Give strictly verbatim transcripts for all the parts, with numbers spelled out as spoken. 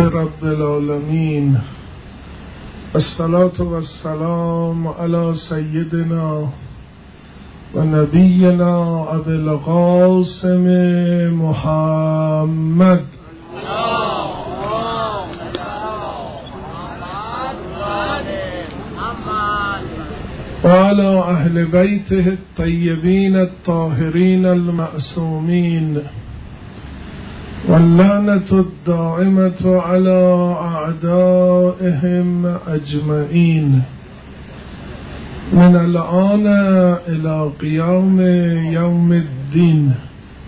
رب العالمين، الصلاة والسلام على سيدنا ونبينا أبي القاسم محمد وعلى أهل بيته الطيبين الطاهرين المعصومين، واللعنة الدائمة على أعدائهم أجمعين من الآن إلى قيام يوم الدين.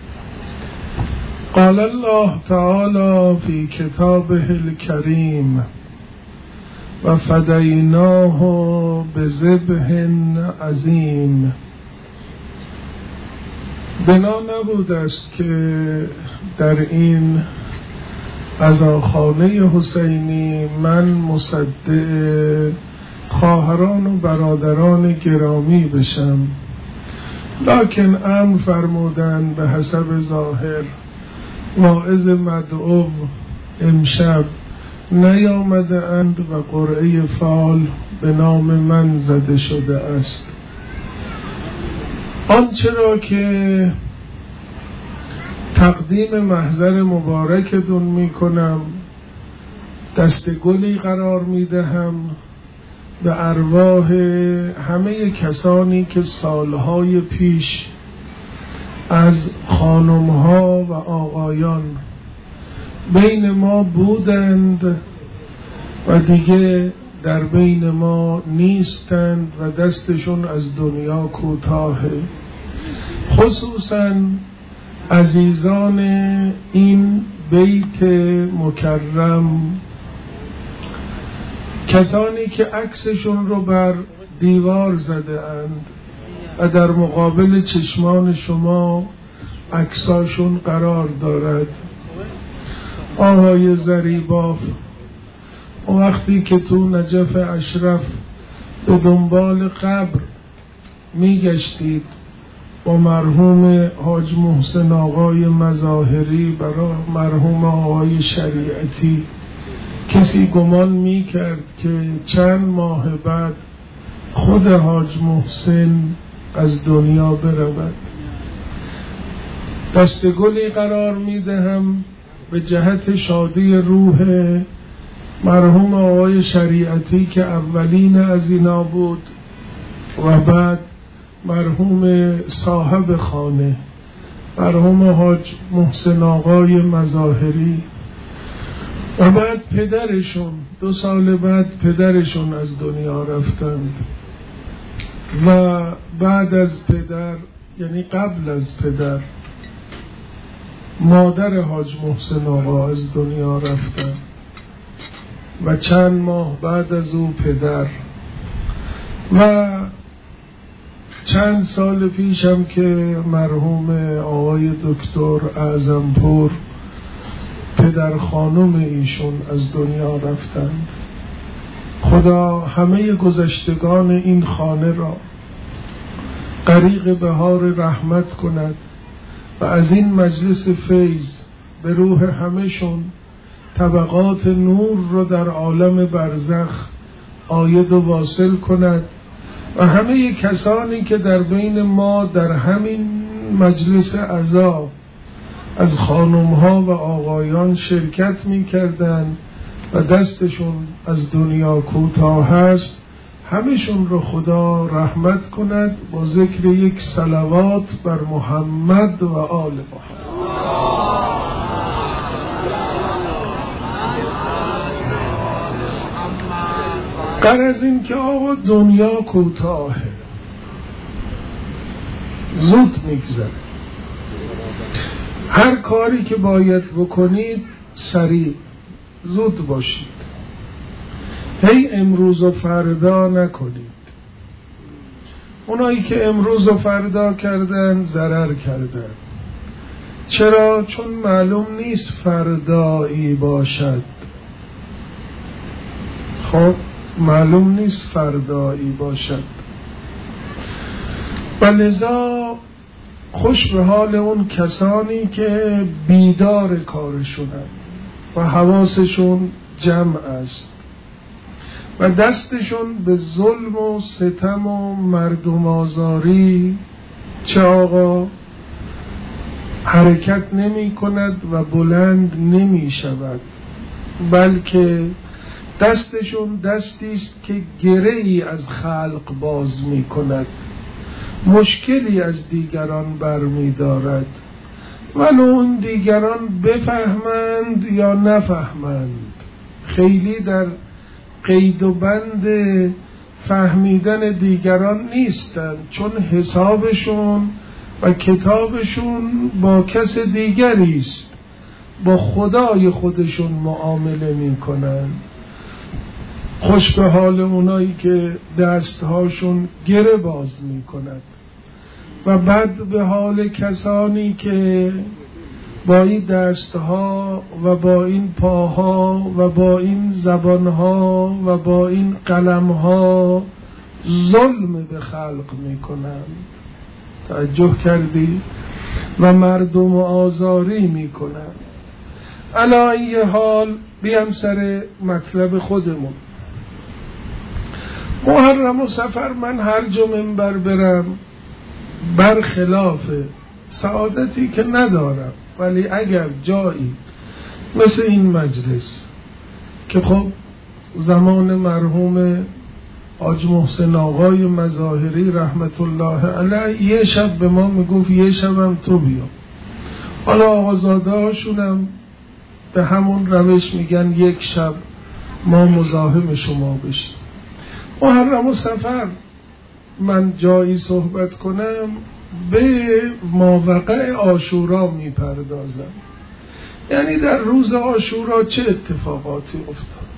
قال الله تعالى في كتابه الكريم: وفدیناه بذبح عظیم. بنا نبود است که در این عزاخانه حسینی من مصدع خواهران و برادران گرامی بشم، لکن امر فرمودند به حسب ظاهر واعظ مدعو امشب نیامده اند و قرعه فال به نام من زده شده است. آنچه را که تقدیم محضر مبارکتون می کنم دست گلی قرار می دهم به ارواح همه کسانی که سالهای پیش از خانمها و آقایان بین ما بودند و دیگه در بین ما نیستند و دستشون از دنیا کوتاهه، خصوصا عزیزان این بیت مکرم، کسانی که عکسشون رو بر دیوار زده اند و در مقابل چشمان شما عکساشون قرار دارد. آهای زریباف، وقتی که تو نجف اشرف به دنبال قبر می گشتید با مرحوم حاج محسن آقای مظاهری برای مرحوم آقای شریعتی، کسی گمان می کرد که چند ماه بعد خود حاج محسن از دنیا برود؟ دستگلی قرار می دهم به جهت شادی روح مرحوم آقای شریعتی که اولین از اینا بود و بعد مرحوم صاحب خانه مرحوم حاج محسن آقای مظاهری و بعد پدرشون، دو سال بعد پدرشون از دنیا رفتند و بعد از پدر، یعنی قبل از پدر، مادر حاج محسن آقا از دنیا رفتن و چند ماه بعد از او پدر و چند سال پیشم که مرحوم آقای دکتر اعظمپور پدر خانم ایشون از دنیا رفتند. خدا همه گذشتگان این خانه را غریق بهار رحمت کند و از این مجلس فیض به روح همه‌شون طبقات نور رو در عالم برزخ عاید و واصل کند و همه کسانی که در بین ما در همین مجلس عزا از خانمها و آقایان شرکت می کردن و دستشون از دنیا کوتاه است، همشون رو خدا رحمت کند با ذکر یک صلوات بر محمد و آل محمد. غرض این که آقا دنیا کوتاهه، زود میگذره، هر کاری که باید بکنید سریع زود باشید، هی امروز و فردا نکنید. اونایی که امروز و فردا کردن ضرر کردن. چرا؟ چون معلوم نیست فردایی باشد. خب معلوم نیست فردایی باشد و لذا خوش به حال اون کسانی که بیدار کارشونن و حواسشون جمع است و دستشون به ظلم و ستم و مردم آزاری چه آقا حرکت نمی کند و بلند نمی شود، بلکه دستشون دستی است که گره ای از خلق باز می کند، مشکلی از دیگران برمی دارد، ولو اون دیگران بفهمند یا نفهمند. خیلی در قید و بند فهمیدن دیگران نیستند، چون حسابشون و کتابشون با کس دیگری است، با خدای خودشون معامله می کنند. خوش به حال اونایی که دستهاشون گره باز می کند و بد به حال کسانی که با این دستها و با این پاها و با این زبانها و با این قلمها ظلم به خلق می کنند. توجه کردی؟ و مردم آزاری می کنند. علا ای حال بیام سر مطلب خودمون. محرم و صفر من هر جا منبر برم برخلاف سعادتی که ندارم، ولی اگر جایی مثل این مجلس که خب زمان مرحوم حاج محسن آقای مظاهری رحمت الله علیه یه شب به ما میگفت یه شبم تو بیا، حالا آقازاده هاشونم به همون روش میگن یک شب ما مزاحم شما بشیم. محرم و صفر من جایی صحبت کنم به ماوقع عاشورا میپردازم، یعنی در روز عاشورا چه اتفاقاتی افتاد.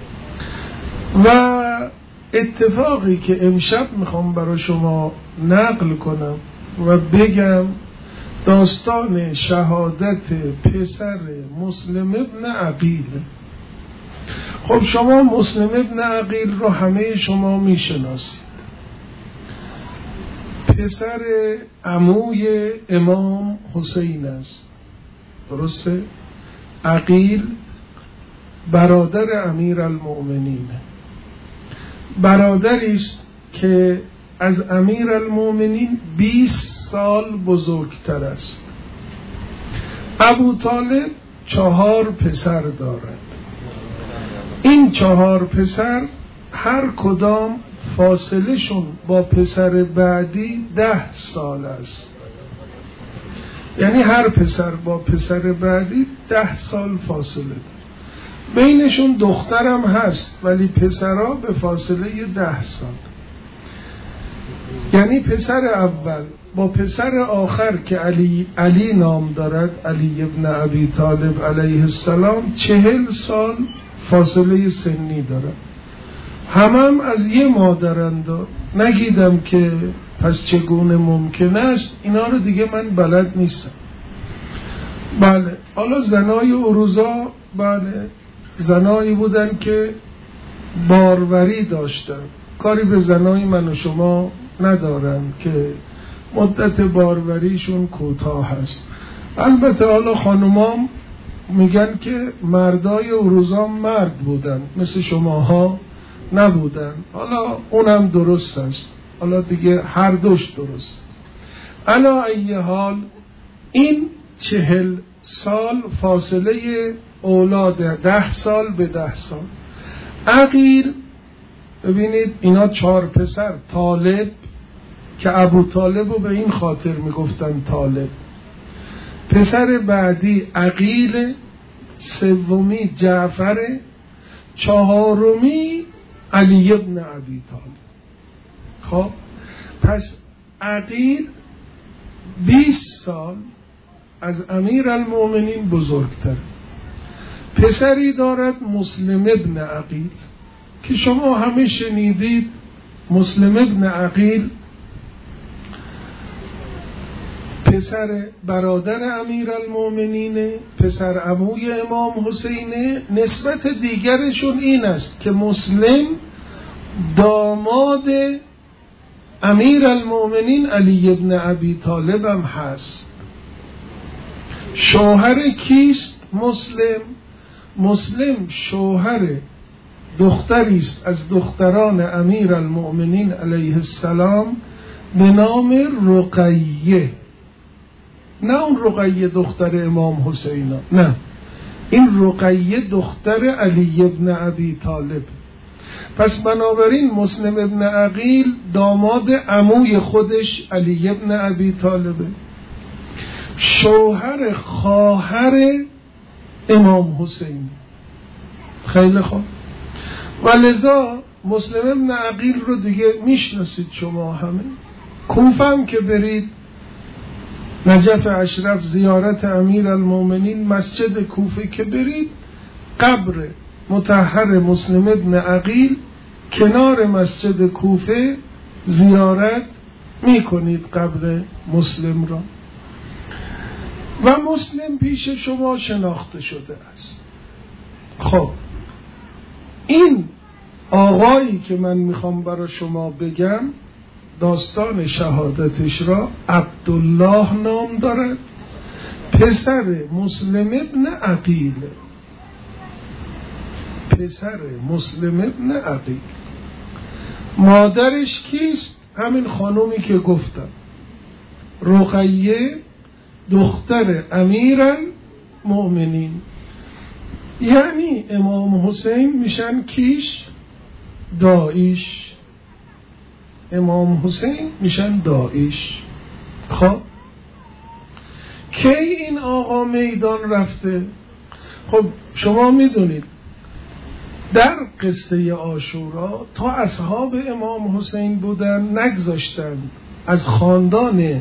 و اتفاقی که امشب میخوام برای شما نقل کنم و بگم داستان شهادت پسر مسلم ابن عقیل. خب شما مسلم ابن عقیل رو همه شما میشناسید، پسر عموی امام حسین است، درسته؟ عقیل برادر امیر المؤمنین، برادری است که از امیر المؤمنین بیست سال بزرگتر است. ابو طالب چهار پسر دارد. این چهار پسر هر کدام فاصله شون با پسر بعدی ده سال است، یعنی هر پسر با پسر بعدی ده سال فاصله دارد. بینشون دخترم هست ولی پسرها به فاصله ده سال، یعنی پسر اول با پسر آخر که علی علی نام دارد، علی ابن ابی طالب علیه السلام، چهل سال فاصله سنی دارد. همم هم از یه مادرند. نگیدم که پس چگونه ممکن است، اینا رو دیگه من بلد نیستم. بله، حالا زنای اروزا بله زنایی بودن که باروری داشتن، کاری به زنای من و شما ندارن که مدت باروریشون کوتاه هست. البته حالا خانومام میگن که مردای اروزا مرد بودن، مثل شماها نبودن. حالا اونم درست است، حالا دیگه هر دوش درست. علا ای حال این چهل سال فاصله اولاد، ده سال به ده سال. عقیل ببینید اینا چهار پسر، طالب که ابو طالب رو به این خاطر میگفتن طالب، پسر بعدی عقیل، سومی جعفر، چهارمی علی ابن ابی طالب. خب پس عقیل بیست سال از امیر المؤمنین بزرگتر. پسری دارد مسلم ابن عقیل که شما همه شنیدید. مسلم ابن عقیل پسر برادر امیر المؤمنین، پسر عموی امام حسین. نسبت دیگرشون این است که مسلم داماد امیر المؤمنین علی ابن ابی طالب هم هست. شوهر کیست مسلم؟ مسلم شوهر دختری است از دختران امیرالمؤمنین علیه السلام به نام رقیه، نه اون رقیه دختر امام حسین، نه، این رقیه دختر علی ابن ابی طالب. پس بنابراین مسلم ابن عقیل داماد عموی خودش علی ابن ابی طالبه، شوهر خواهر امام حسین. خیلی خوب. و لذا مسلم ابن عقیل رو دیگه میشناسید شما همه. کوفه هم که برید، نجف اشرف، زیارت امیرالمومنین، مسجد کوفه که برید، قبر مطهر مسلم ابن عقیل کنار مسجد کوفه زیارت میکنید قبر مسلم را. و مسلم پیش شما شناخته شده است. خب این آقایی که من میخوام برای شما بگم داستان شهادتش را عبدالله نام دارد، پسر مسلم ابن عقیل، پسر مسلم ابن عقیل. مادرش کیست؟ همین خانومی که گفتم، رقیه دختر امیرالمؤمنین. یعنی امام حسین میشن کیش؟ داییش. امام حسین میشن داییش. خب کی این آقا میدان رفته؟ خب شما میدونید در قصه عاشورا تا اصحاب امام حسین بودن نگذاشتند از خاندان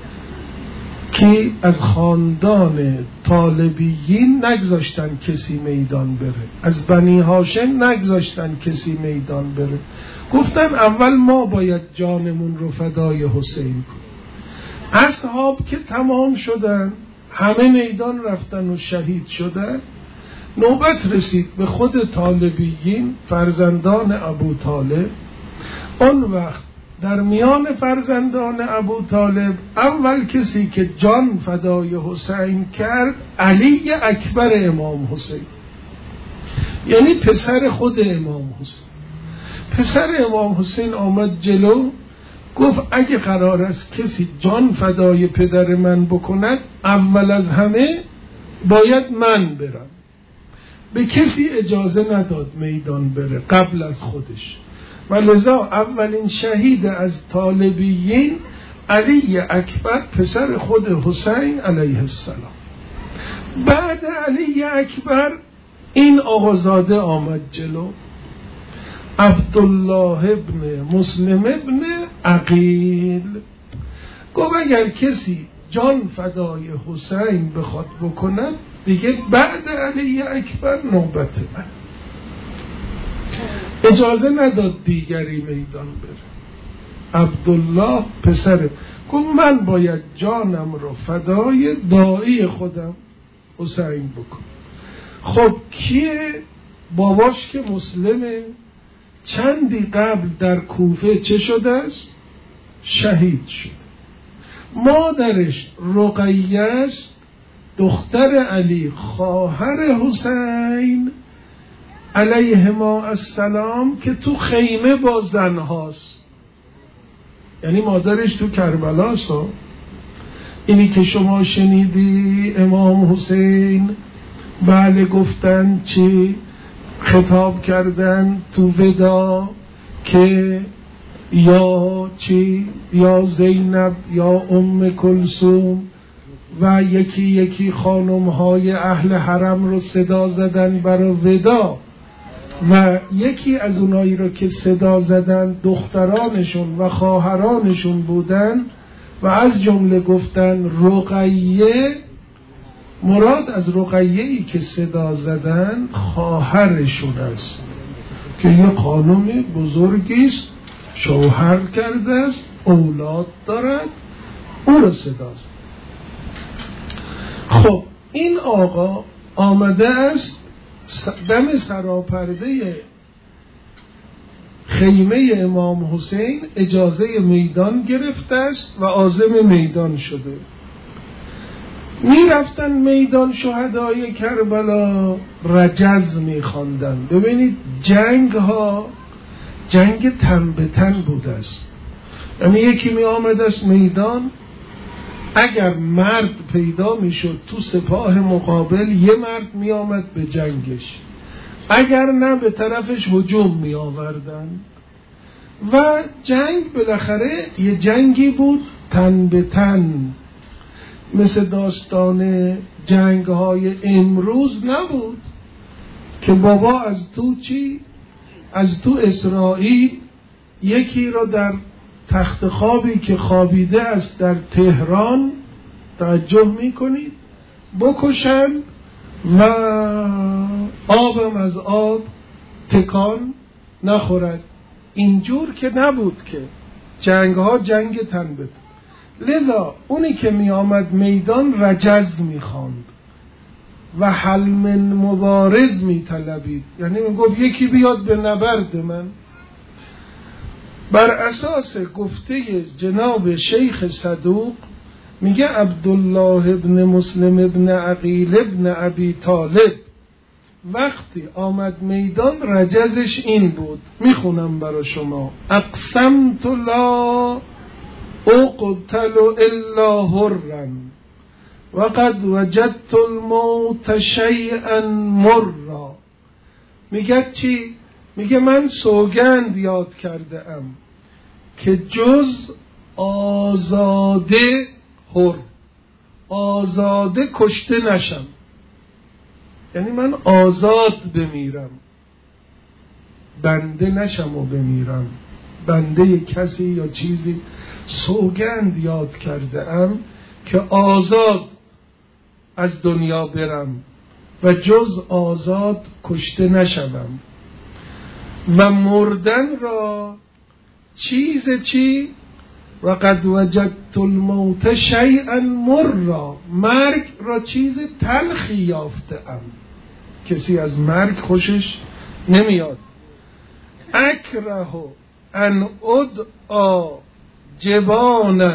که از خاندان طالبیین نگذاشتن کسی میدان بره، از بنی هاشم نگذاشتن کسی میدان بره. گفتن اول ما باید جانمون رو فدای حسین کنیم. اصحاب که تمام شدن، همه میدان رفتن و شهید شدن، نوبت رسید به خود طالبیین، فرزندان ابو طالب. اون وقت در میان فرزندان ابو طالب اول کسی که جان فدای حسین کرد علی اکبر امام حسین، یعنی پسر خود امام حسین. پسر امام حسین آمد جلو، گفت اگه قرار است کسی جان فدای پدر من بکند، اول از همه باید من برم. به کسی اجازه نداد میدان بره قبل از خودش. و لذا اولین شهید از طالبیین علی اکبر، پسر خود حسین علیه السلام. بعد علی اکبر این آقازاده آمد جلو، عبدالله ابن مسلم ابن عقیل. گفت اگر کسی جان فدای حسین بخواد بکند، دیگه بعد علی اکبر نوبت من. اجازه نداد دیگری میدان بره. عبدالله پسر گفت من باید جانم رو فدای دایی خودم حسین بکنم. خب کیه؟ باباش که مسلمه، چندی قبل در کوفه چه شده است؟ شهید شد. مادرش رقیه است، دختر علی، خواهر حسین علیهما السلام، که تو خیمه با زنهاست. یعنی مادرش تو کربلاست. اینی که شما شنیدی امام حسین بله گفتن چی؟ خطاب کردن تو ودا که یا چی؟ یا زینب یا ام کلثوم، و یکی یکی خانم های اهل حرم رو صدا زدن برای ودا، و یکی از اونایی رو که صدا زدن دخترانشون و خواهرانشون بودن، و از جمله گفتن رقیه. مراد از رقیه‌ای که صدا زدن خواهرشون است که یه خانم بزرگی است، شوهر کرده است، اولاد دارد، او رو صدا زد. خب این آقا آمده است دم سراپرده خیمه امام حسین، اجازه میدان گرفته است و عازم میدان شده. می رفتن میدان شهدای کربلا رجز می خواندن. ببینید جنگ ها جنگ تن به تن بود است، یعنی یکی می آمد است میدان، اگر مرد پیدا می شد تو سپاه مقابل یه مرد می آمد به جنگش، اگر نه به طرفش هجوم می آوردن و جنگ بالاخره یه جنگی بود تن به تن، مثل داستان جنگ های امروز نبود که بابا از تو چی؟ از تو اسرائیل یکی را در تخت خوابی که خوابیده است در تهران، توجه میکنید، بکشن و آبم از آب تکان نخورد. اینجور که نبود، که جنگ ها جنگ تن به تن. لذا اونی که می آمد میدان رجز می خواند و حل من مبارز می طلبید، یعنی می گفت یکی بیاد به نبرد من. بر اساس گفته جناب شیخ صدوق میگه عبدالله ابن مسلم ابن عقیل ابن ابی طالب وقتی آمد میدان رجزش این بود، میخونم برای شما: اقسمت لا اقتل الا حرا وقد وجدت الموت شیئا مرا. میگه چی؟ میگه من سوگند یاد کرده ام که جز آزاده حر، آزاده کشته نشم، یعنی من آزاد بمیرم، بنده نشم و بمیرم، بنده کسی یا چیزی. سوگند یاد کرده ام که آزاد از دنیا برم و جز آزاد کشته نشوم و مردن را چیز چی؟ وقد وجدت الموت شیئا مرا، مرگ را چیز تلخی یافته ام. کسی از مرگ خوشش نمیاد. اکره ان ادعا جبانا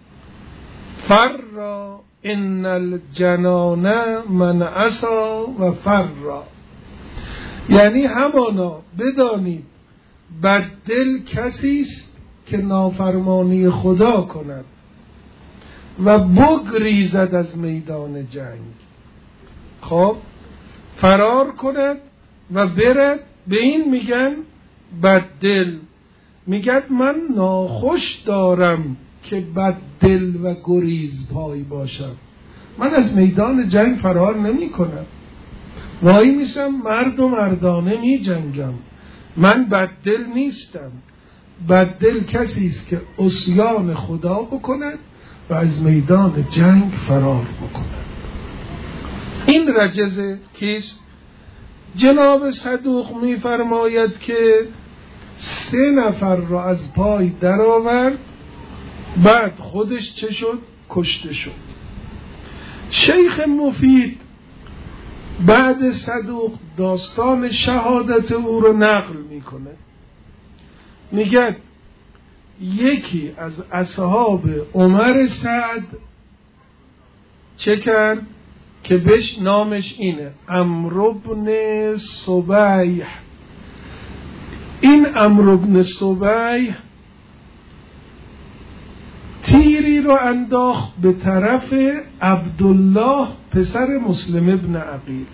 فرا ان الجنان من عصا و فرا، یعنی همانا بدانید بددل کسی است که نافرمانی خدا کند و بگریزد از میدان جنگ، خب فرار کند و برد. به این میگن بددل. میگن من ناخوش دارم که بددل و گریز پای باشم، من از میدان جنگ فرار نمی کنم، وای میسم مرد و مردانه می جنگم، من بددل نیستم. بددل کسی است که عصیان خدا بکند و از میدان جنگ فرار بکند. این رجز کیست؟ جناب صدوق می فرماید که سه نفر را از پای در آورد، بعد خودش چه شد؟ کشته شد. شیخ مفید بعد صدوق داستان شهادت او رو نقل میکنه، میگه یکی از اصحاب عمر سعد چه کرد که بهش نامش اینه عمرو بن صبیح. این عمرو بن صبیح تیری رو انداخت به طرف عبدالله پسر مسلم ابن عقیل،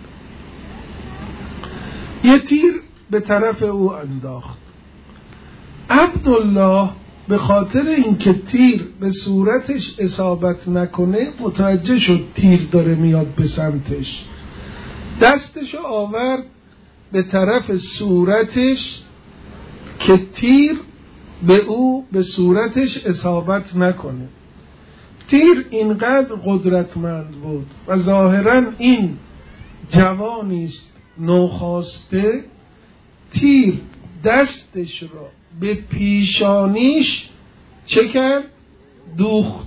یه تیر به طرف او انداخت. عبدالله به خاطر اینکه تیر به صورتش اصابت نکنه متوجه شد تیر داره میاد به سمتش، دستشو آورد به طرف صورتش که تیر به او به صورتش اصابت نکنه. تیر اینقدر قدرتمند بود و ظاهراً این جوانیست نوخاسته، تیر دستش را به پیشانیش چه کرد؟ دوخت،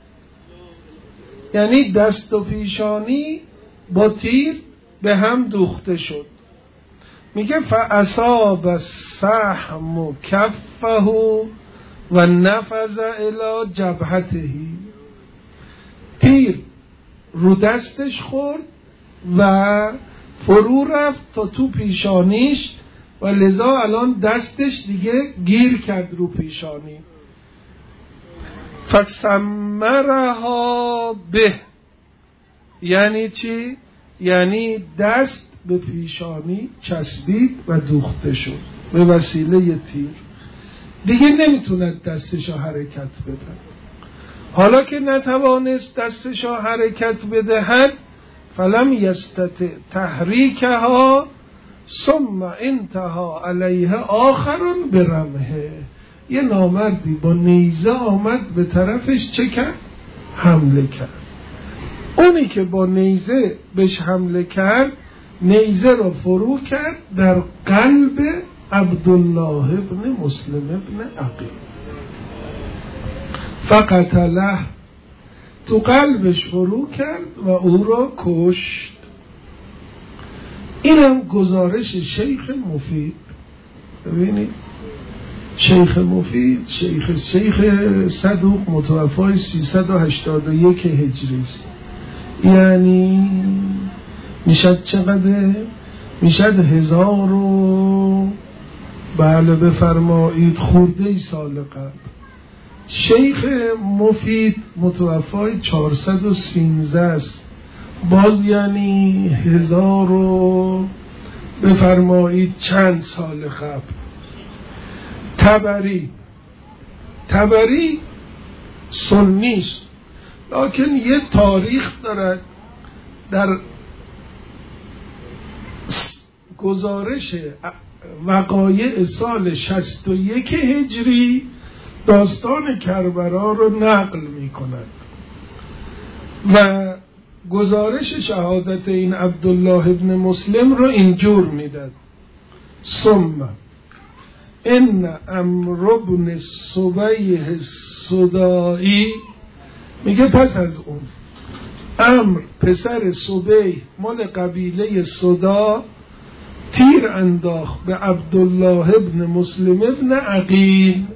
یعنی دست و پیشانی با تیر به هم دوخته شد. میگه فاصاب السهم کفه و نفذ الی جبهته، تیر رو دستش خورد و فرو رفت تا تو پیشانیش و لذا الان دستش دیگه گیر کرد رو پیشانی. فسمرها به، یعنی چی؟ یعنی دست به پیشانی چسبید و دوخته شد به وسیله تیر. دیگه نمیتوند دستشو حرکت بده. حالا که نتوانست دستشو حرکت بدهد، فلم یستطع تحریکها ثم انتهى علیه آخرون برمه. یه نامردی با نیزه آمد به طرفش چه کرد؟ حمله کرد. اونی که با نیزه بهش حمله کرد نیزه را فرو کرد در قلب عبدالله ابن مسلم ابن عقیل، فقتله، تو قلبش فرو کرد و او را کشت. اینم گزارش شیخ مفید. ببینید شیخ مفید شیخ شیخ صدوق متوفای سیصد و هشتاد و یک هجری است، یعنی میشد چقدر؟ میشد هزار و بله بفرمایید خورده ای سال قبل. شیخ مفید متوفای چهارصد و سیزده است، باز یعنی هزار و بفرمایید چند سال قبل. طبری طبری سنیست لکن یه تاریخ دارد. در گزارش وقایع سال شصت و یک هجری داستان کربلا رو نقل می کند و گزارش شهادت این عبدالله ابن مسلم رو اینجور می داد: ثم ان عمرو بن صبیح السدائی، میگه پس از اون عمرو پسر صبیح مال قبیله سدا تیر انداخت به عبدالله ابن مسلم ابن عقیل،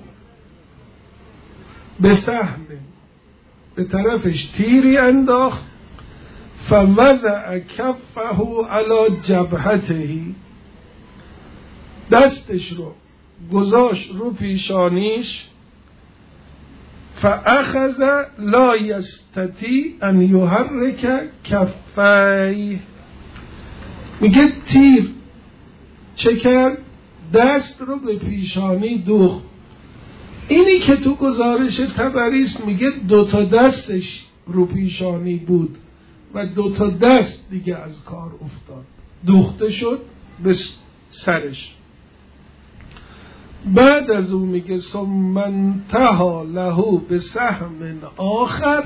به سهم به طرفش تیری انداخت، فوضع کفه علی جبهته، دستش رو گذاشت رو پیشانیش، فاخذ لا یستطیع ان یحرک کفیه، میگه تیر چه کرد؟ دست رو به پیشانی دوخت. اینی که تو گزارش طبریست میگه دوتا دستش رو پیشانی بود و دوتا دست دیگه از کار افتاد، دوخته شد به سرش. بعد از اون میگه ثم انتهى له بسهم آخر.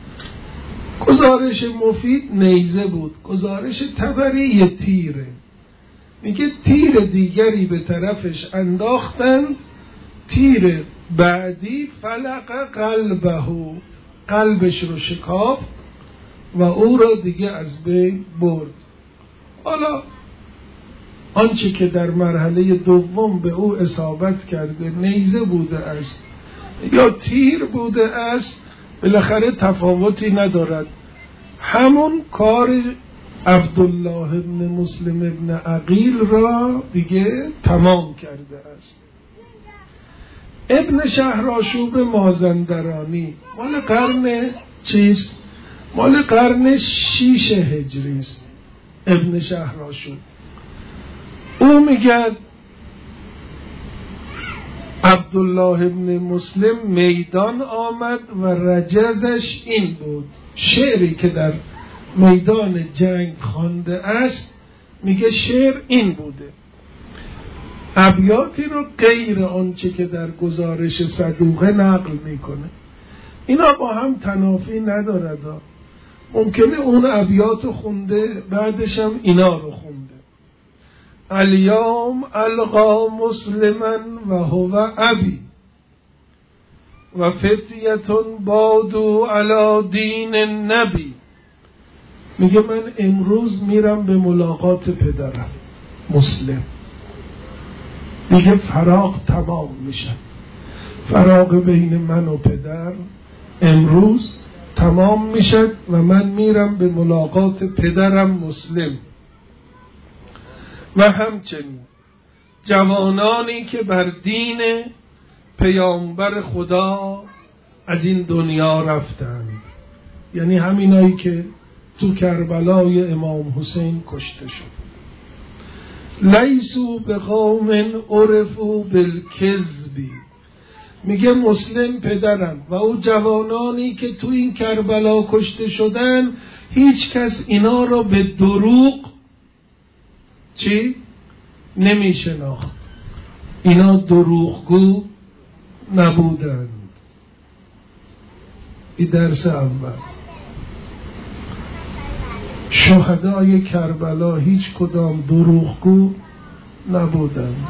گزارش مفید نیزه بود، گزارش طبری یه تیره. میگه تیر دیگری به طرفش انداختن، تیر بعدی فلق قلبه، قلبش رو شکافت و او را دیگه از بین برد. حالا آنچه که در مرحله دوم به او اصابت کرده نیزه بوده است یا تیر بوده است، بالاخره تفاوتی ندارد، همون کار عبدالله ابن مسلم ابن عقیل را دیگه تمام کرده است. ابن شهرآشوب مازندرانی مال قرن چیست؟ مال قرن شیش هجری است. ابن شهرآشوب او میگه عبدالله ابن مسلم میدان آمد و رجزش این بود. شعری که در میدان جنگ خوانده است میگه شعر این بوده، ابیاتی رو غیر آنچه که در گزارش صدوقه نقل میکنه. اینا با هم تنافی ندارد، ممکنه اون ابیات خونده بعدش هم اینا رو خونده. الیوم القا مسلما و هو ابی و فتیتون بادو علی دین النبی. میگه من امروز میرم به ملاقات پدرم مسلم، میگه فراق تمام میشه، فراق بین من و پدر امروز تمام میشد و من میرم به ملاقات پدرم مسلم. و همچنین جوانانی که بر دین پیامبر خدا از این دنیا رفتند، یعنی همینایی که تو کربلای امام حسین کشته شد. لیسو به قوم عرفوا بالکذب، میگه مسلم پدرم و او جوانانی که تو این کربلا کشته شدن، هیچ کس اینا را به دروغ چی؟ نمی شناخت. اینا دروغگو نبودند. این درس اول. شهدای کربلا هیچ کدام دروغگو نبودند.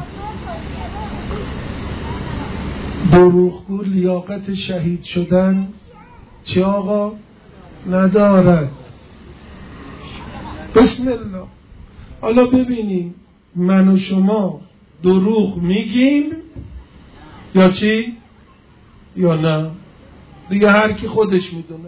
دروغگو لیاقت شهید شدن چه آقا ندارد. بسم الله. حالا ببینیم من و شما دروغ میگیم یا چی؟ یا نه؟ دیگه هر کی خودش میدونه.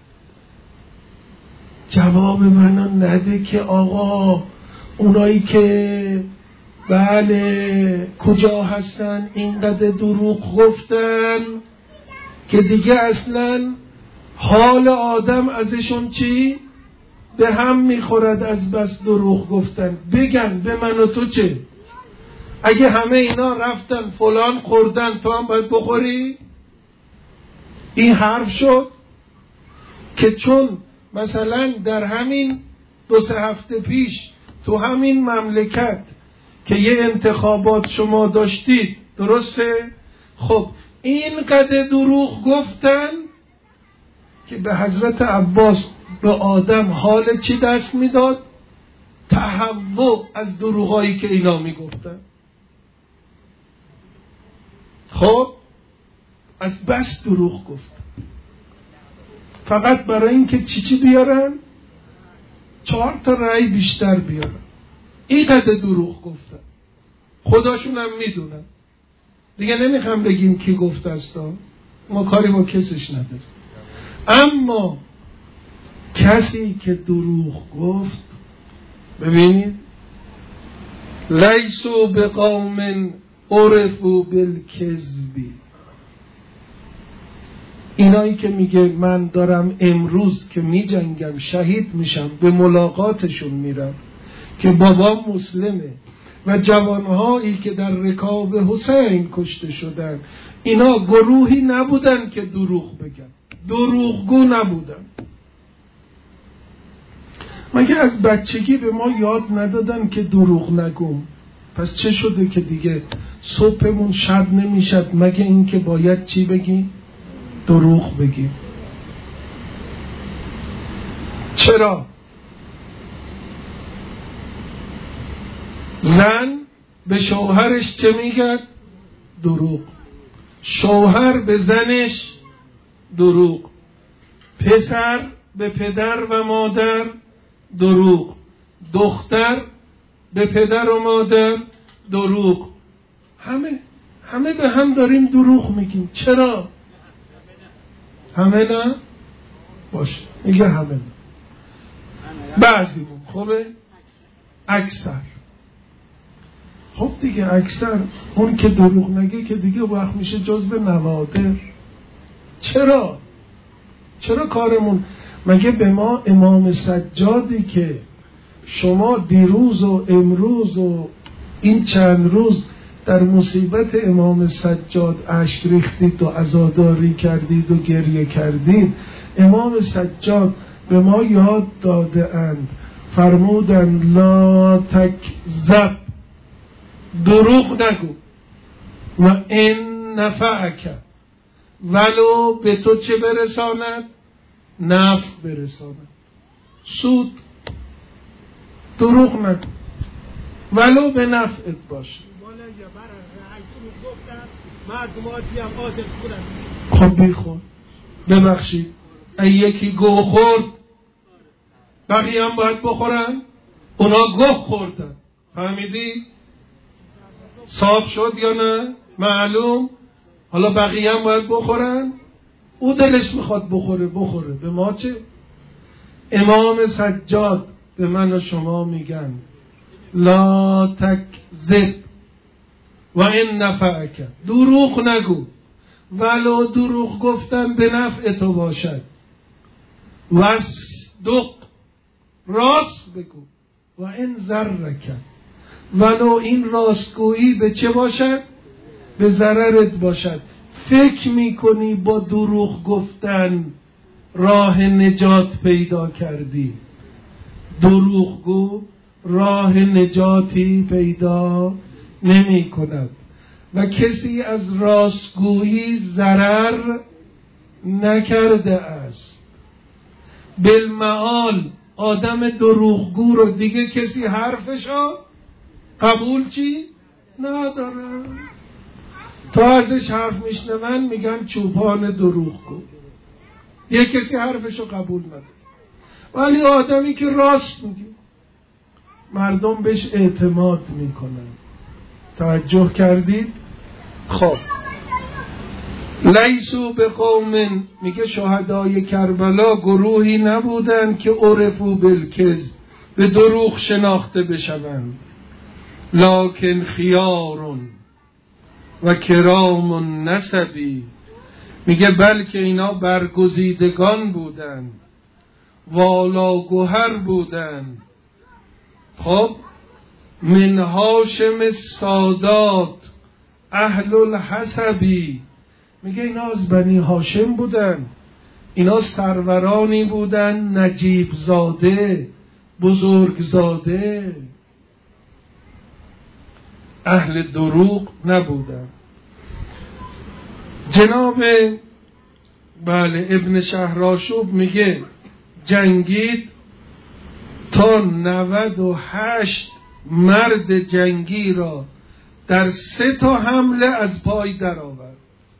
جواب منو نده که آقا اونایی که بله کجا هستن اینقدر دروغ گفتن که دیگه اصلا حال آدم ازشون چی؟ به هم میخورد از بس دروغ گفتن. بگن به من و تو چه؟ اگه همه اینا رفتن فلان خوردن تو هم باید بخوری؟ این حرف شد که چون مثلا در همین دو سه هفته پیش تو همین مملکت که یه انتخابات شما داشتید، درسته؟ خب اینقدر دروغ گفتن که به حضرت عباس به آدم حال چی دست میداد؟ تهوع از دروغایی که اینا میگفتن. خب از بس دروغ گفتن فقط برای اینکه چی چی بیارن؟ چهار تا رأی بیشتر بیارن. اینقدر دروغ گفتن، خداشون هم میدونن. دیگه نمیخوام بگیم کی گفته است، ما کاری با کسش نداریم. اما کسی که دروغ گفت، ببینید لیسو به قوم عرفوا بالکذب، اینایی که میگه من دارم امروز که میجنگم شهید میشم به ملاقاتشون میرم که بابا مسلمه و جوانهایی که در رکاب حسین کشته شدن، اینا گروهی نبودن که دروغ بگن، دروغگو نبودن. مگه از بچگی به ما یاد ندادن که دروغ نگم؟ پس چه شده که دیگه صبحمون شب نمیشد مگه این که باید چی بگیم؟ دروغ بگیم. چرا؟ زن به شوهرش چه میگه؟ دروغ. شوهر به زنش دروغ. پسر به پدر و مادر دروغ. دختر به پدر و مادر دروغ. همه همه به هم داریم دروغ میگیم. چرا؟ همه نه؟ باشه میگه همه نه، بعضی بود. خوبه؟ اکثر. خب دیگه اکثر اون که دروغ نگه که دیگه وقت میشه جزو نوادر. چرا؟ چرا کارمون؟ مگه به ما امام سجادی که شما دیروز و امروز و این چند روز در مصیبت امام سجاد اشک ریختید و عزاداری کردید و گریه کردید، امام سجاد به ما یاد داده اند، فرمودن لا تکذب، دروغ نگو، و این نفعک، ولو به تو چه برساند؟ نفع برساند، سود. دروغ نگو ولو به نفعت باشه. خب بیخون ببخشید ای یکی گوه خورد بقیه هم باید بخورن؟ اونا گوه خوردن، فهمیدی؟ صاحب شد یا نه؟ معلوم. حالا بقیه هم باید بخورن؟ او دلش میخواد بخوره بخوره، به ما چه؟ امام سجاد به من و شما میگن لا تکذب و این نفعک، دروغ نگو ولو دروغ گفتن به نفع تو باشد، وصدق، راست بگو، و این ضرک، ولو این راستگویی به چه باشد؟ به ضررت باشد. فکر میکنی با دروغ گفتن راه نجات پیدا کردی؟ دروغگو راه نجاتی پیدا نمی کند و کسی از راستگویی ضرر نکرده است. بالمعال آدم دروغگو رو دیگه کسی حرفشو قبول چی؟ نداره. تا ازش حرف میشنون میگن چوپان دروغگو، یه کسی حرفشو قبول نداره. ولی آدمی که راست میگه مردم بهش اعتماد میکنن. توجه کردید؟ خب لیسو به قوم، میگه شهدای کربلا گروهی نبودن که عرفو بالکذب، به دروغ شناخته بشوند، لکن خیارون و کرام نسبی، میگه بلکه اینا برگزیدگان بودن، والا گوهر بودن. خب من هاشم سادات اهل الحسبی، میگه اینا از بنی هاشم بودن، اینا سرورانی بودن، نجیب زاده، بزرگ زاده، اهل دروغ نبودن. جناب بله ابن شهرآشوب میگه جنگید تا نود و هشت مرد جنگی را در سه تا حمله از پای در آورد.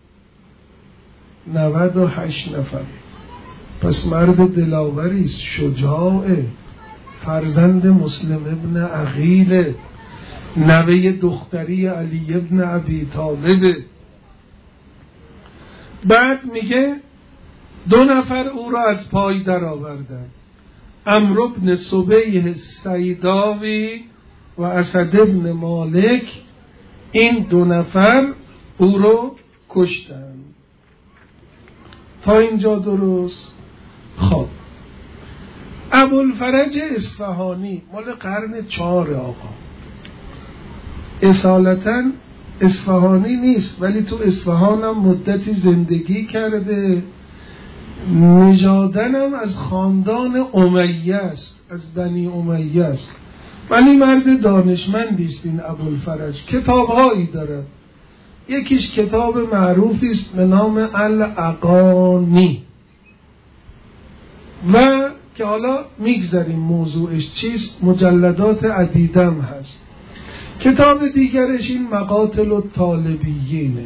نود و هشت نفر. پس مرد دلاوریست، شجاعه، فرزند مسلم ابن عقیل، نوه دختری علی ابن ابی طالب. بعد میگه دو نفر او را از پای در آوردن، عمرو ابن سبیح سیداوی و اسد ابن مالک. این دو نفر او رو کشتن. تا اینجا درست؟ خب ابوالفرج اصفهانی مال قرن چهار آقا، اصالتا اصفهانی نیست ولی تو اصفهان هم مدتی زندگی کرده، نژادن هم از خاندان امیه است، از بنی امیه است، ولی مرد دانشمندی است. این ابوالفرج کتابهایی دارد، یکیش کتاب معروفی است به نام الاغانی و که حالا میگذاریم موضوعش چیست، مجلدات عدیدم هست. کتاب دیگرش این مقاتل الطالبیینه.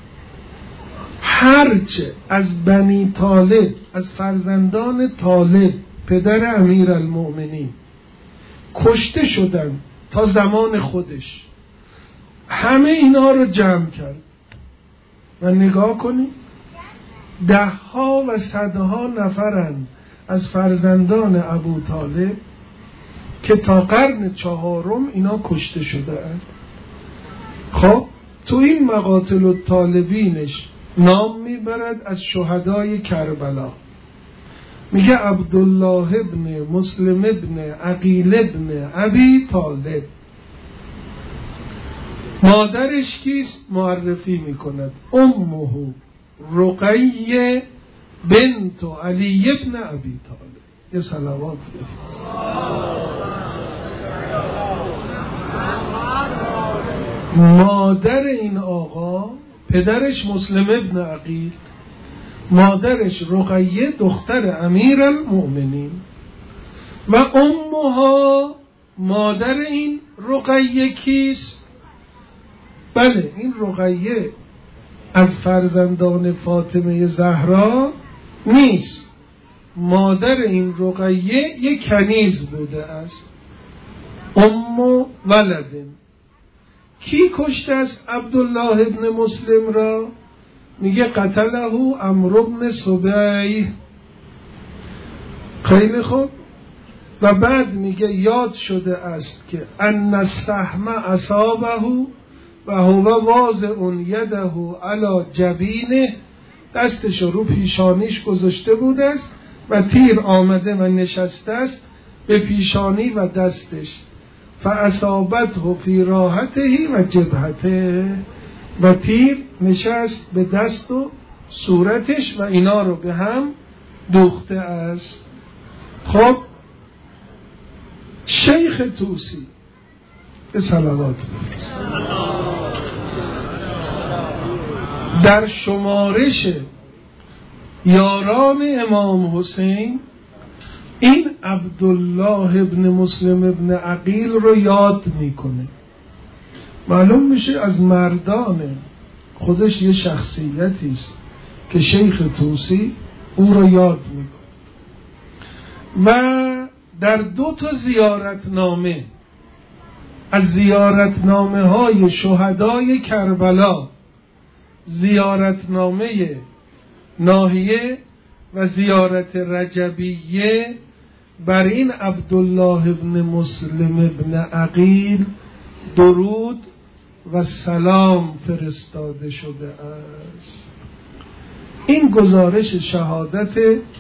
هرچه از بنی طالب، از فرزندان طالب پدر امیر المؤمنین کشته شدن تا زمان خودش، همه اینا رو جمع کرد و نگاه کنید ده ها و صدها نفرن از فرزندان ابو طالب که تا قرن چهارم اینا کشته شده اند. خب تو این مقاتل الطالبینش نام میبرد از شهدای کربلا. میگه عبدالله ابن مسلم ابن عقیل ابن ابی طالب. مادرش کیست؟ معرفی میکند امه رقیه بنت علی ابن ابی طالب. یه صلوات بفرست. مادر این آقا، پدرش مسلم ابن عقیل، مادرش رقیه دختر امیر المؤمنین و امها، مادر این رقیه کیست؟ بله این رقیه از فرزندان فاطمه زهرا نیست، مادر این رقیه یک کنیز بوده است، ام ولدن. کی کشته است عبدالله ابن مسلم را؟ میگه قتله عمرو بن سبیع. خیلی خوب. و بعد میگه یاد شده است که ان السهم اصابه و هو واضع یده علی جبینه، دستش رو پیشانیش گذاشته بوده است و تیر آمده و نشسته است به پیشانی و دستش. فاصابته فی راحته و جبهته، و تیر نشست به دست و صورتش و اینا رو به هم دوخته است. خب شیخ طوسی به صلوات بفرست در شمارش یاران امام حسین این عبدالله ابن مسلم ابن عقیل رو یاد میکنه. معلوم میشه از مردانه، خودش یه شخصیتی است که شیخ طوسی او رو یاد میکنه. و در دو تا زیارتنامه از زیارتنامه های شهدای کربلا، زیارتنامه ناحیه و زیارت رجبیه، بر این عبدالله ابن مسلم ابن عقیل درود و سلام فرستاده شده است. این گزارش شهادت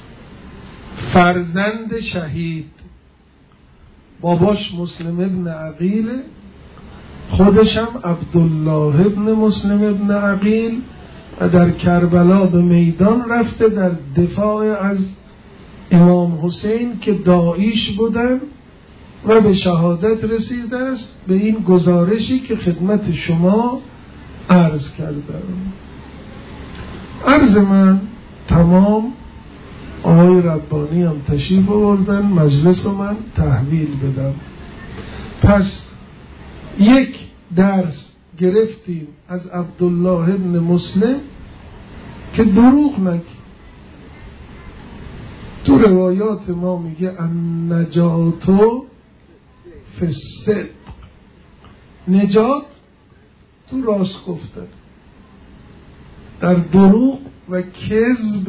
فرزند شهید، باباش مسلم ابن عقیل، خودشم عبدالله ابن مسلم ابن عقیل، و در کربلا به میدان رفته در دفاع از امام حسین که داعیش بودن و به شهادت رسیده است، به این گزارشی که خدمت شما عرض کردم. عرض من تمام. آقای ربانی هم تشریف آوردن مجلس رو من تحویل بدم. پس یک درس گرفتیم از عبدالله ابن مسلم که دروغ نگی. تو روایات ما میگه النجاتو فی الصدق، نجات تو راست گفتن، در دروغ و کذب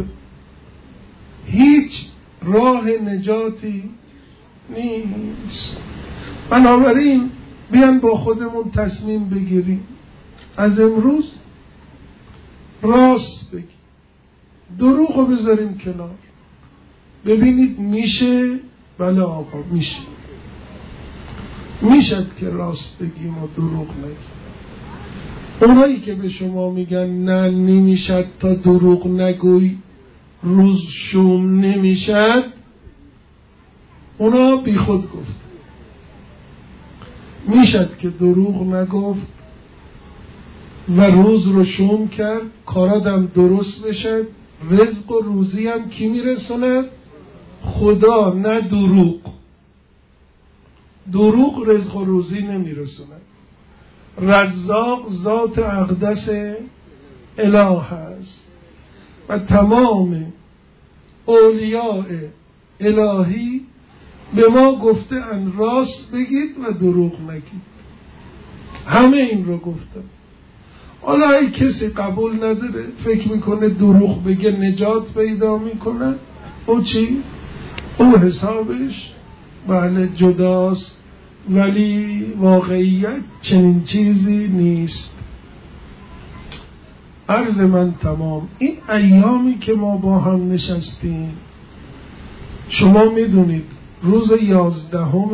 هیچ راه نجاتی نیست. بنابراین بیان با خودمون تصمیم بگیریم از امروز راست بگیم، دروغ رو بذاریم کنار. ببینید میشه؟ بله آقا میشه، میشد که راست بگیم و دروغ نگیم. اونایی که به شما میگن نه نمیشد تا دروغ نگوی روز شوم نمیشد، اونا بی خود گفت. میشد که دروغ نگفت و روز رو شوم کرد، کارادم درست بشد، رزق و روزی هم کی میرسوند؟ خدا، نه دروغ. دروغ رزق و روزی نمیرسوند. رزاق ذات اقدس اله است و تمام اولیاء الهی به ما گفته ان راست بگید و دروغ نگید. همه این رو گفتن. حالا ای کسی قبول نداره، فکر میکنه دروغ بگه نجات پیدا میکنه، او چی؟ او حسابش بله جداست، ولی واقعیت چنین چیزی نیست. عرض من تمام. این ایامی که ما با هم نشستیم، شما میدونید روز یازدهم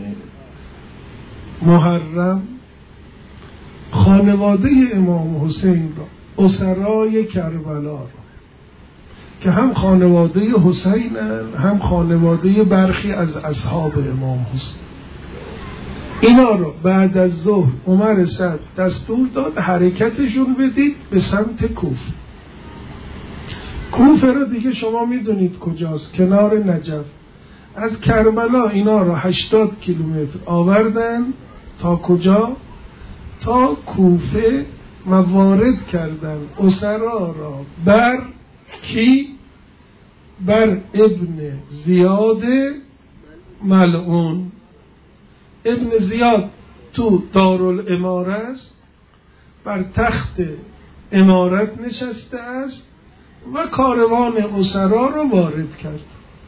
محرم خانواده امام حسین را، اسرای کربلا را که هم خانواده حسینن هم خانواده برخی از اصحاب امام حسین، اینا رو بعد از ظهر عمر سعد دستور داد حرکتشون بدید به سمت کوفه. کوفه رو دیگه شما میدونید کجاست، کنار نجف. از کربلا اینا رو هشتاد کیلومتر آوردن تا کجا؟ تا کوفه و وارد کردن اسرا را بر کی؟ بر ابن زیاد ملعون. ابن زیاد تو دارالاماره است، بر تخت امارت نشسته است و کاروان اسرا رو وارد کرد.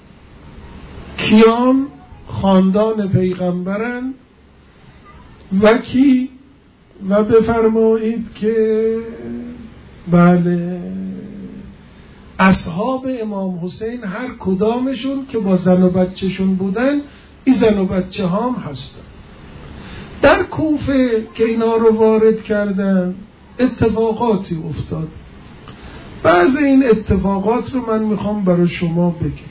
کیان خاندان پیغمبرن و کی؟ و بفرمایید که بله اصحاب امام حسین هر کدامشون که با زن و بچهشون بودن، این زن و بچه هم هستن. در کوفه که اینا رو وارد کردن اتفاقاتی افتاد. بعض این اتفاقات رو من میخوام برای شما بگم.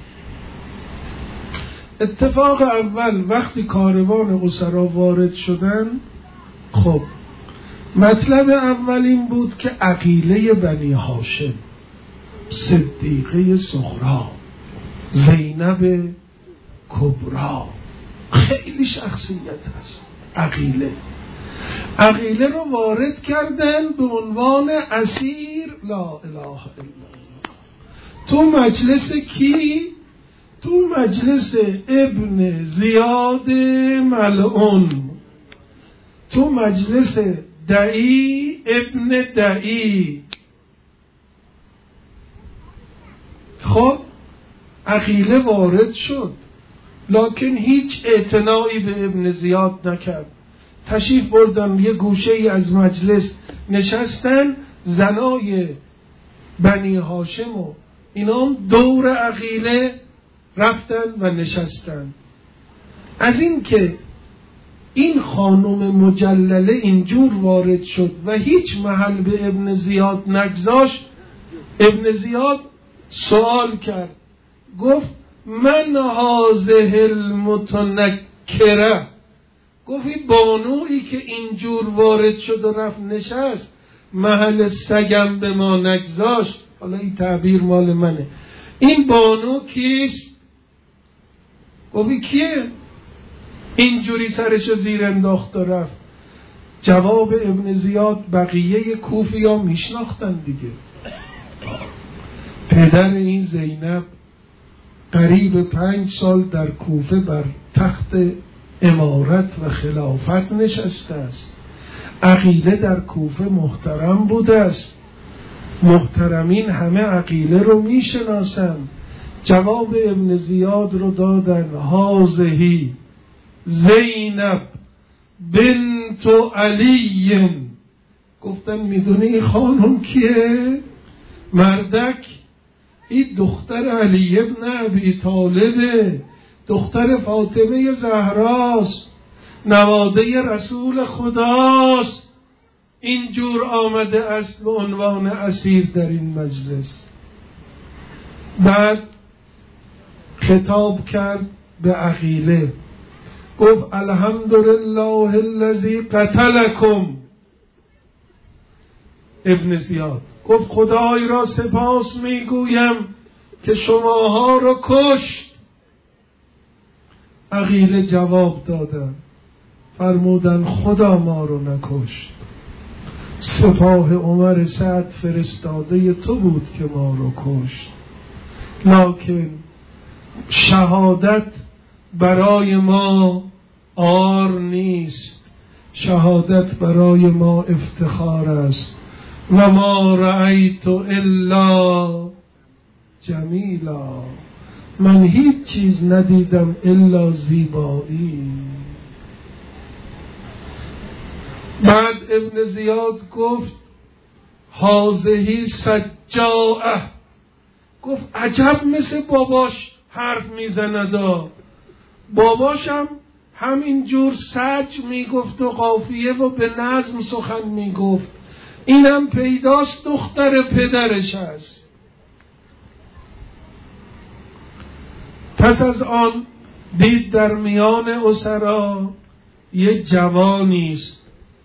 اتفاق اول وقتی کاروان اسرا وارد شدن، خب مطلب اول این بود که عقیله بنی هاشم، صدیقه صغرا، زینب کبرا، خیلی شخصیت هست. عقیله عقیله رو وارد کردن به عنوان اسیر. لا اله الا الله. تو مجلس کی؟ تو مجلس ابن زیاد ملعون، تو مجلس دعی ابن دعی. خب عقیله وارد شد، لکن هیچ اعتنایی به ابن زیاد نکرد. تشریف بردن یه گوشه ای از مجلس نشستن، زنای بنی هاشم و اینا دور عقیله رفتن و نشستن. از این که این خانم مجلله اینجور وارد شد و هیچ محل به ابن زیاد نگذاشت، ابن زیاد سوال کرد، گفت من هذه المتنکره، گفت این بانویی که اینجور وارد شد و رفت نشست محل سگم به ما نگذاشت. حالا این تعبیر مال منه. این بانو کیست؟ گفت کیه؟ اینجوری سرشو زیر انداخت و رفت. جواب ابن زیاد بقیه کوفی ها میشناختن دیگه. پدر این زینب قریب پنج سال در کوفه بر تخت امارت و خلافت نشسته است. عقیله در کوفه محترم بوده است. محترمین همه عقیله رو میشناسن. جواب ابن زیاد رو دادن، هازهی زینب بنت علی. گفتن میدونی این خانم کیه؟ مردک، این دختر علی ابن ابی طالبه، دختر فاطمه زهراست، نواده رسول خداست. اینجور آمده است به عنوان اسیر در این مجلس. بعد خطاب کرد به عقیله، گفت الحمدلله الذی قتلکم. ابن زیاد گفت خدای را سپاس میگویم که شماها را کشت. عقیله جواب دادن، فرمودن خدا ما رو نکشت، سپاه عمر سعد فرستاده تو بود که ما رو کشت، لکن شهادت برای ما عار نیست، شهادت برای ما افتخار است. و ما رأیت الا جمیلا، من هیچ چیز ندیدم الا زیبایی. بعد ابن زیاد گفت هازهی سجاعه، گفت عجب مثل باباش حرف میزندا. باباشم همین جور سج میگفت و قافیه و به نظم سخن میگفت، اینم پیداست دختر پدرش است. پس از آن دید در میان اسرا یک جوانی است.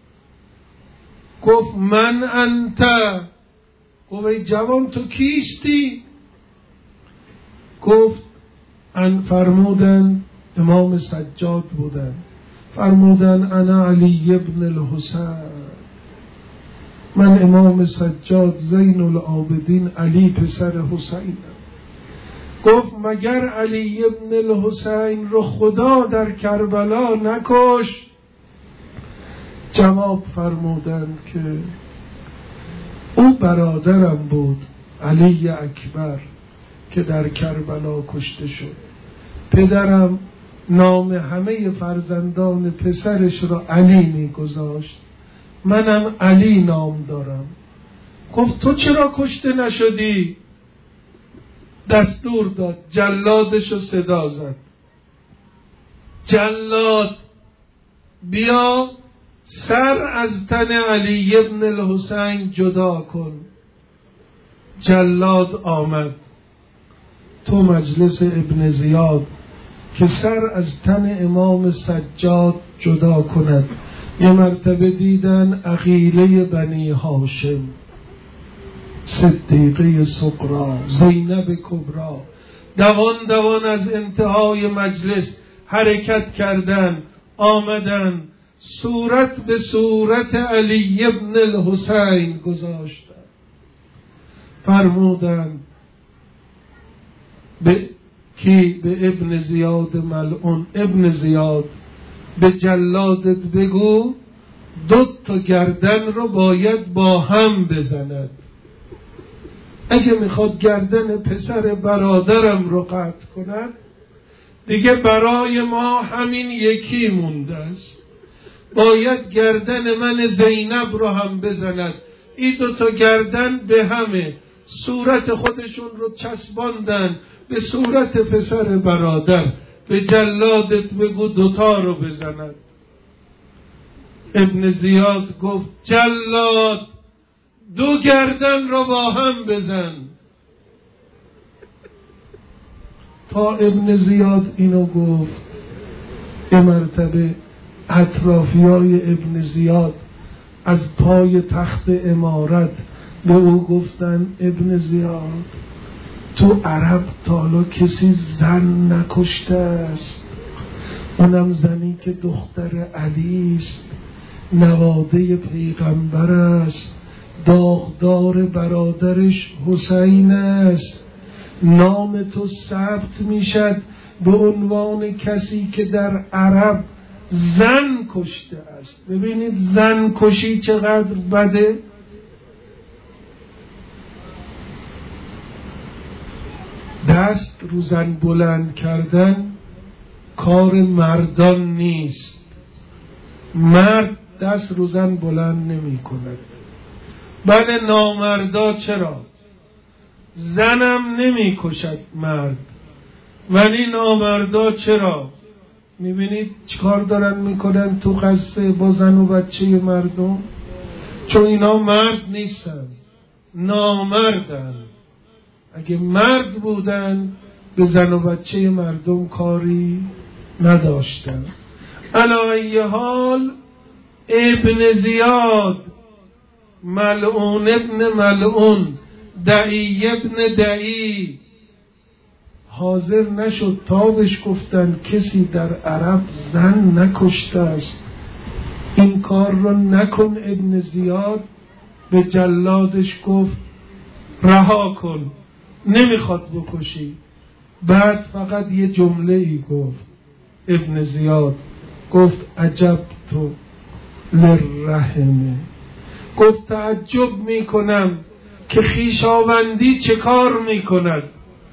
گفت من انت، گفت ای جوان تو کیستی؟ گفت ان فرمودن امام سجاد بودن، فرمودن انا علی ابن الحسین، من امام سجاد زین العابدین علی پسر حسینم. گفت مگر علی ابن الحسین رو خدا در کربلا نکش؟ جواب فرمودند که او برادرم بود، علی اکبر، که در کربلا کشته شد. پدرم نام همه فرزندان پسرش را علی میگذاشت، منم علی نام دارم. گفت تو چرا کشته نشدی؟ دستور داد، جلادش رو صدا زد، جلاد بیا سر از تن علی ابن الحسین جدا کن. جلاد آمد تو مجلس ابن زیاد که سر از تن امام سجاد جدا کند. یه مرتبه دیدن عقیله بنی هاشم، صدیقه صغرا، زینب کبرا، دوان دوان از انتهای مجلس حرکت کردن، آمدن صورت به صورت علی ابن الحسین گذاشتن. فرمودن به کی؟ به ابن زیاد ملعون، ابن زیاد به جلادت بگو دو تا گردن رو باید با هم بزند. اگه میخواد گردن پسر برادرم رو قطع کند، دیگه برای ما همین یکی مونده است، باید گردن من زینب رو هم بزند. این دو تا گردن به همه صورت خودشون رو چسباندن به صورت پسر برادر. به جلادت بگو دوتا رو بزند. ابن زیاد گفت جلاد دو گردن رو با هم بزن. تا ابن زیاد اینو گفت، یه مرتبه اطرافیای ابن زیاد از پای تخت امارت به او گفتن ابن زیاد تو عرب تالا کسی زن نکشته است، اونم زنی که دختر علی است، نواده پیغمبر است، داغدار برادرش حسین است. نام تو ثبت میشد به عنوان کسی که در عرب زن کشته است. ببینید زن کشی چقدر بده. دست رو زن بلند کردن کار مردان نیست. مرد دست رو زن بلند نمی کند. بله نامردا چرا؟ زنم نمی کشد مرد، ولی نامردا چرا؟ میبینید چکار دارن میکنن تو قصه با زن و بچه مردم؟ چون اینا مرد نیستن، نامردن. اگه مرد بودن به زن و بچه مردم کاری نداشتن. علی حال ابن زیاد ملعون ابن ملعون دعی ابن دعی حاضر نشد تا بهش گفتن کسی در عرب زن نکشته است، این کار رو نکن. ابن زیاد به جلادش گفت رها کن، نمیخواد بکشی. بعد فقط یه جمله ای گفت ابن زیاد، گفت عجب تو للرحمه، گفت تعجب میکنم که خویشاوندی چه کار میکند،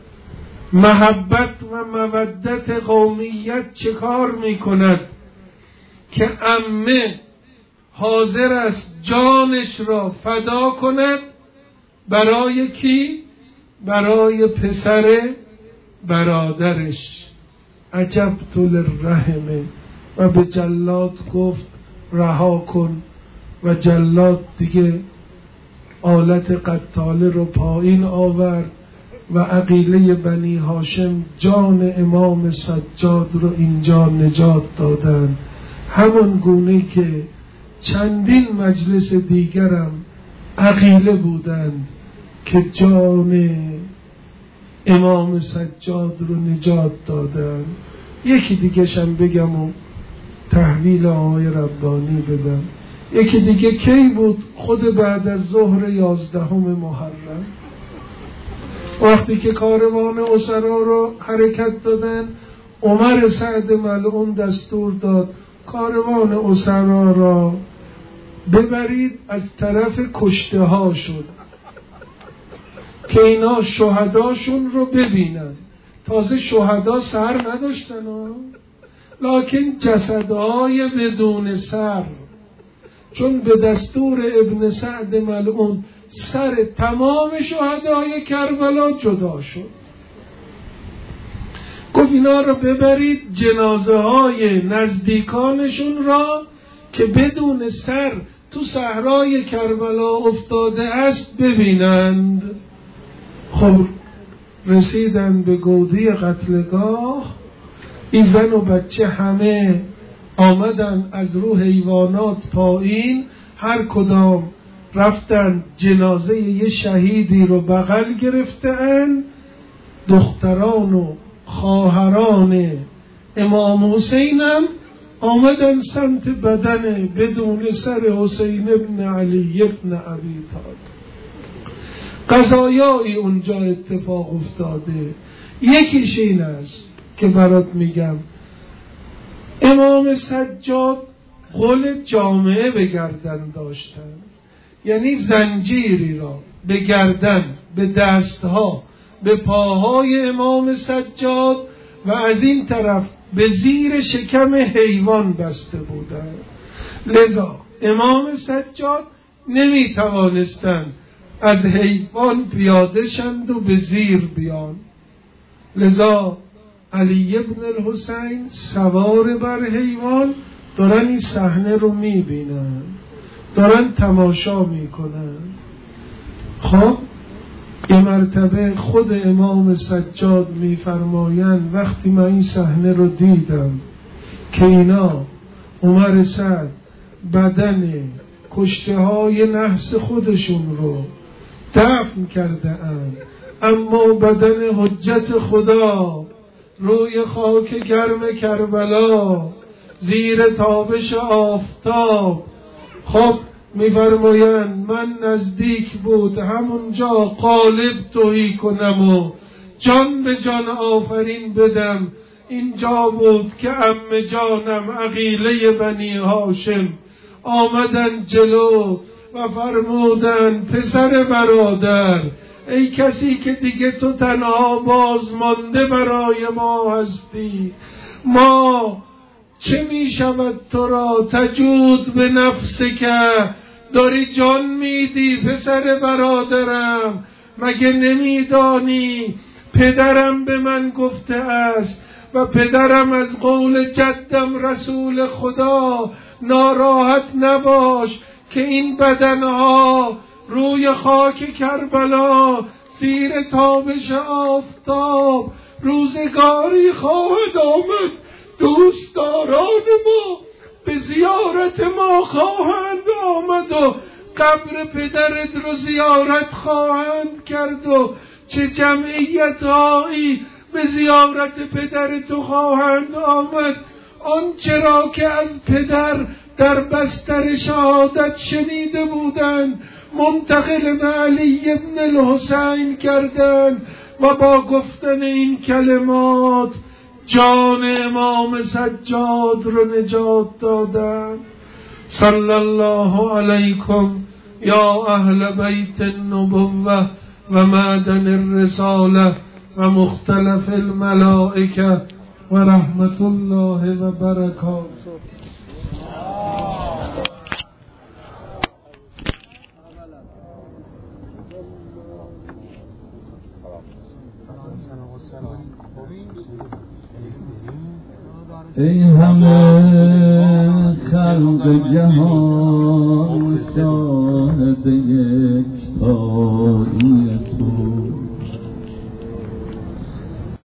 محبت و مودت قومیت چه کار میکند که عمه حاضر است جانش را فدا کند برای کی؟ برای پسر برادرش. عجب تو للرحمه. و به جلاد گفت رها کن. و جلاد دیگه آلت قتاله رو پایین آورد و عقیله بنی هاشم جان امام سجاد رو اینجا نجات دادن. همون گونه که چندین مجلس دیگرم عقیله بودند که جان امام سجاد رو نجات دادن. یکی دیگه شم بگم و تحویل آقای ربانی بدم. یکی دیگه کی بود؟ خود بعد از ظهر یازدهم محرم، وقتی که کاروان اسرا رو حرکت دادن، عمر سعد ملعون دستور داد کاروان اسرا را ببرید از طرف کشته ها شد که اینا شهداشون رو ببینن. تازه شهدا سر نداشتن ها، لکن جسدهای بدون سر، چون به دستور ابن سعد ملعون سر تمام شهدای کربلا جدا شد. گفت اینا رو ببرید جنازه های نزدیکانشون را که بدون سر تو صحرای کربلا افتاده است ببینند. خب رسیدن به گودی قتلگاه، این زن و بچه همه آمدن از رو حیوانات پایین، هر کدام رفتن جنازه یه شهیدی رو بغل گرفتن. دختران و خواهران امام حسین هم آمدن سمت بدن بدون سر حسین ابن علی ابن ابی طالب. قضایایی اونجا اتفاق افتاده. یکیش این است که برات میگم، امام سجاد غل جامعه به گردن داشتن، یعنی زنجیری را به گردن، به دستها، به پاهای امام سجاد و از این طرف به زیر شکم حیوان بسته بودند. لذا امام سجاد نمی توانستند از حیوان پیاده شند و به زیر بیان. لذا علی ابن الحسین سوار بر حیوان دارن این صحنه رو می بینن، دارن تماشا می کنن. خب یه مرتبه خود امام سجاد می فرمایند وقتی من این صحنه رو دیدم که اینا عمر سعد بدن کشته های نحس خودشون رو دفن کرده اند، اما بدن حجت خدا روی خاک گرم کربلا زیر تابش آفتاب. خب میفرمایند من نزدیک بود همونجا قالب تویی کنم و جان به جان آفرین بدم. اینجا بود که عمه جانم عقیله بنی هاشم آمدن جلو و فرمودن پسر برادر، ای کسی که دیگه تو تنها باز مانده برای ما هستی، ما چه می شود تو را تجود به نفس که داری جان میدی پسر برادرم؟ مگه نمیدانی پدرم به من گفته است و پدرم از قول جدم رسول خدا ناراحت نباش که این بدنها روی خاک کربلا زیر تابش آفتاب روزگاری خواهد آمد، دوستداران ما به زیارت ما خواهند آمد و قبر پدرت رو زیارت خواهند کرد و چه جمعیت هایی به زیارت پدر تو خواهند آمد. آنچه را که از پدر در بستر شهادت شنیده بودند منتقل به علی ابن الحسین کردند و با گفتن این کلمات جان امام سجاد رو نجات دادن. صلی الله علیکم یا اهل بیت النبوة و معدن الرساله و مختلف الملائکه و رحمت الله و برکاته. ای همه خلق جهان شاهد یکتایی